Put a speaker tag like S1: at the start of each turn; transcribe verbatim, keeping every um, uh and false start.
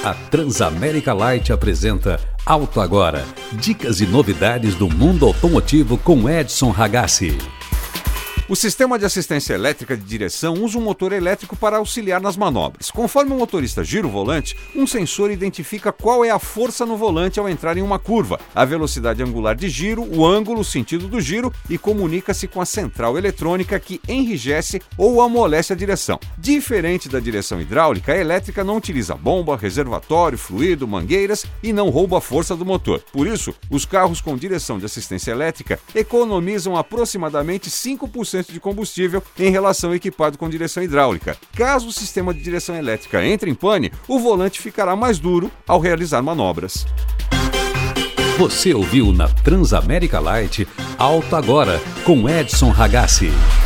S1: A Transamérica Light apresenta Auto Agora. Dicas e novidades do mundo automotivo com Edson Ragazzi.
S2: O sistema de assistência elétrica de direção usa um motor elétrico para auxiliar nas manobras. Conforme o motorista gira o volante, um sensor identifica qual é a força no volante ao entrar em uma curva, a velocidade angular de giro, o ângulo, o sentido do giro e comunica-se com a central eletrônica que enrijece ou amolece a direção. Diferente da direção hidráulica, a elétrica não utiliza bomba, reservatório, fluido, mangueiras e não rouba a força do motor. Por isso, os carros com direção de assistência elétrica economizam aproximadamente cinco por cento de combustível em relação ao equipado com direção hidráulica. Caso o sistema de direção elétrica entre em pane, o volante ficará mais duro ao realizar manobras.
S1: Você ouviu na Transamérica Light Auto Agora com Edson Ragazzi.